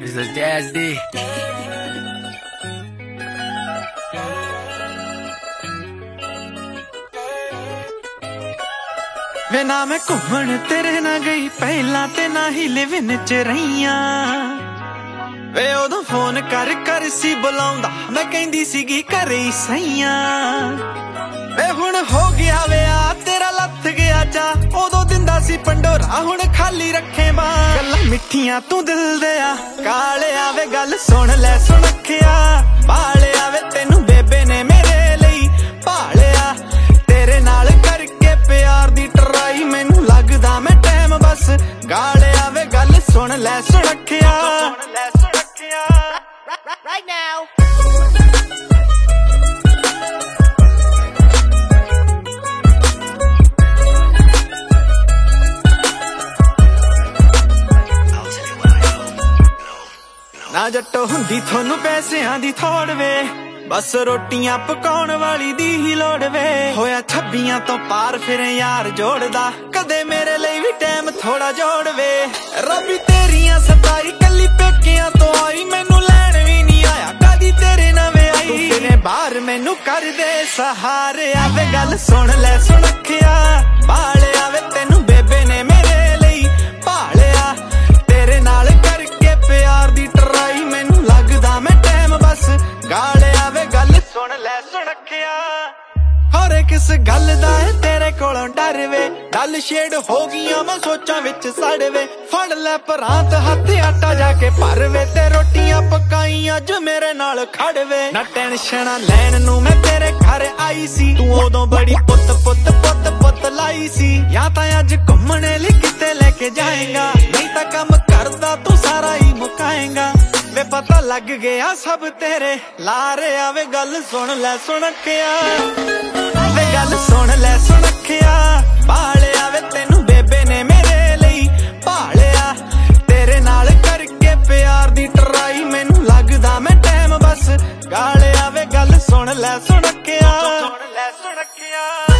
It's a Jazz D. वे ना मैं घूमन तेरे ना गई पहला ते ना ही लिविन च रहियां वे उदों फोन कर कर सी बुलाउंदा मैं कहंदी सीगी घरे ही सईयां वे हुण हो गया वे आ तेरा लथ गया चा उदों दिंदा सी पंडोरा हुण खाली रखे बा गल्लां मिठियां तू दिल दे आ काले आवे गल सुन ले सुणखिया बाले आवे तेनू बेबे ने मेरे लई भालिया तेरे नाल करके प्यार दी ट्राई मैनू लगदा मैं टाइम बस गाले आवे गल सुन ले सुणखिया right now. ना जट्टो हुंदी थोनू पैसियां दी थोड़ वे बस रोटियां पकाउण वाली दी ही लोड़ वे होया 26 तो पार फिर यार जोड़दा कदे मेरे लिए भी टाइम थोड़ा जोड़ वे रब्बी तेरियां सताई कली पेकियां तो आई मैनू लैण भी नहीं आया कदी तेरे नवे आई तेरे बाहर मैनू कर दे सहारे आवे गल सुन ले सुणखिया बाले आवे तेनू बेबे ने मेरे लिए भालिया तेरे नाल करके प्यार दी ट्राई मैनू लगदा मैं टाइम बस गाले आवे गल सुन ले सुणखिया हर किस गल दा है तेरे कोलों डर वे गल छेड़ हो गईयां मैं सोचां विच सड़ वे फड़ ले परांत हथ आटा जाके भर वे ते रोटियां पकाई अज मेरे नाल खड़ वे ना टेंशना लैण नू मैं तेरे घर आई सी तू उदों बड़ी पुत पुत पुत पुत लाई सी या तां अज घुम्मणे लई किते लेके जाएगा नहीं तां कम करदा तू सारा ही मुकाएगा वे पता लग गया सब तेरे लारे आवे गल सुन ले सुणखिया वे गल सुन ले सुणखिया बाले आवे तेनू बेबे ने मेरे लिए भालिया तेरे नाल करके प्यार दी ट्राई मैनू लगदा मैं टाइम बस गाले आवे गल सुन ले सुणखिया